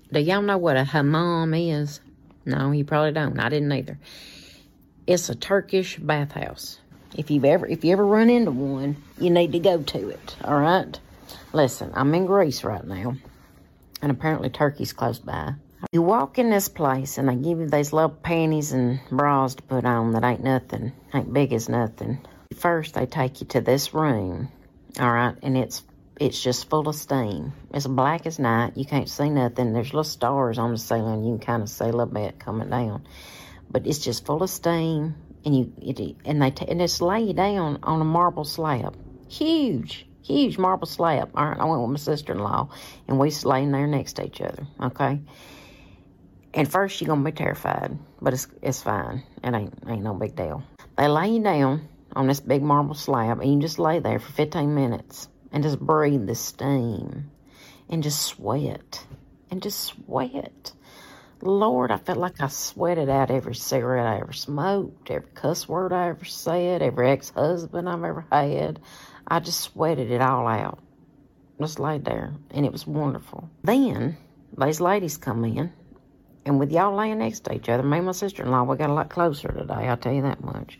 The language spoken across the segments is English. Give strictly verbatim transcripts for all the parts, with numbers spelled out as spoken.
Do y'all know what a hammam is? No, you probably don't. I didn't either. It's a Turkish bathhouse. If you've ever, if you ever run into one, you need to go to it, all right? Listen, I'm in Greece right now, and apparently Turkey's close by. You walk in this place, and they give you these little panties and bras to put on that ain't nothing, ain't big as nothing. First, they take you to this room, all right, and it's it's just full of steam. It's black as night. You can't see nothing. There's little stars on the ceiling. You can kind of see a little bit coming down. But it's just full of steam, and you it, and they t and just lay you down on a marble slab, huge, huge marble slab. All right, I went with my sister-in-law, and we was laying there next to each other. Okay, and first you're gonna be terrified, but it's it's fine. It ain't ain't no big deal. They lay you down on this big marble slab, and you just lay there for fifteen minutes and just breathe the steam, and just sweat, and just sweat. Lord, I felt like I sweated out every cigarette I ever smoked, every cuss word I ever said, every ex-husband I've ever had. I just sweated it all out. Just laid there, and it was wonderful. Then, these ladies come in, and with y'all laying next to each other, me and my sister-in-law, we got a lot closer today, I'll tell you that much.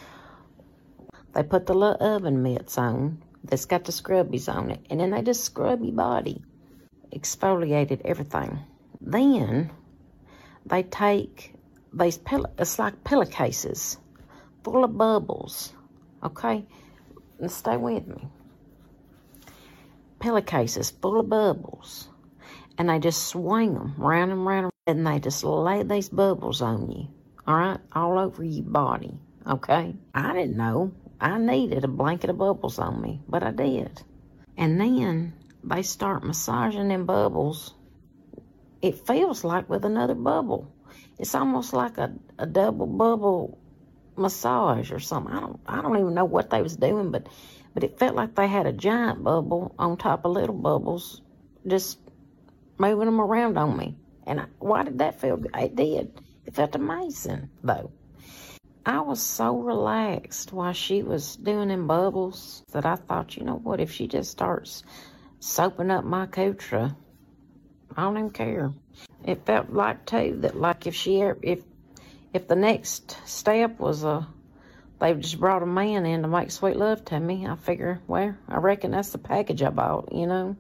They put the little oven mitts on that's got the scrubbies on it, and then they just scrub your body, exfoliated everything. Then they take these pillow, it's like pillowcases full of bubbles, okay? And stay with me. Pillowcases full of bubbles, and they just swing them round and round, and they just lay these bubbles on you, all right, all over your body, okay? I didn't know I needed a blanket of bubbles on me, but I did. And then they start massaging them bubbles. It feels like with another bubble. It's almost like a, a double bubble massage or something. I don't I don't even know what they was doing, but but it felt like they had a giant bubble on top of little bubbles, just moving them around on me. And I, why did that feel good? It did. It felt amazing, though. I was so relaxed while she was doing them bubbles that I thought, you know what, if she just starts soaping up my coochie, I don't even care. It felt like, too, that like if she, if if the next step was a, they just brought a man in to make sweet love to me, I figure, well, I reckon that's the package I bought, you know.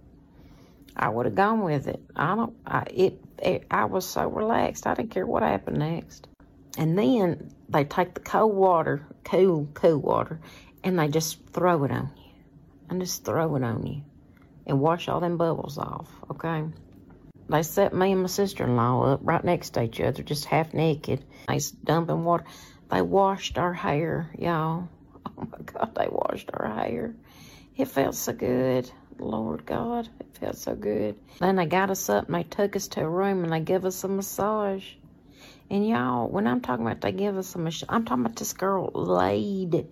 I would have gone with it. I don't, I, it, it, I was so relaxed, I didn't care what happened next. And then they take the cold water, cool, cool water, and they just throw it on you. And just throw it on you. And wash all them bubbles off, okay? They set me and my sister-in-law up right next to each other, just half naked. They dumping water. They washed our hair, y'all. Oh, my God, they washed our hair. It felt so good. Lord God, it felt so good. Then they got us up and they took us to a room and they gave us a massage. And y'all, when I'm talking about they give us a massage, I'm talking about this girl laid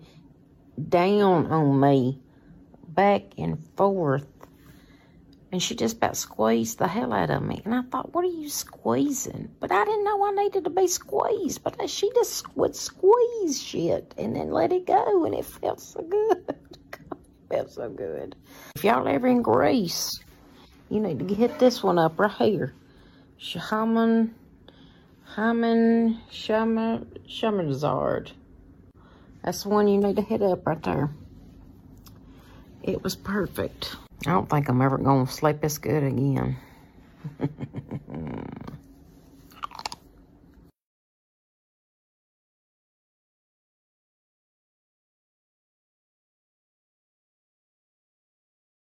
down on me, back and forth. And she just about squeezed the hell out of me. And I thought, what are you squeezing? But I didn't know I needed to be squeezed. But she just would squeeze shit and then let it go. And it felt so good. God, it felt so good. If y'all ever in Greece, you need to hit this one up right here. Shaman... Haman Shama Shamazard. That's the one you need to hit up right there. It was perfect. I don't think I'm ever going to sleep this good again.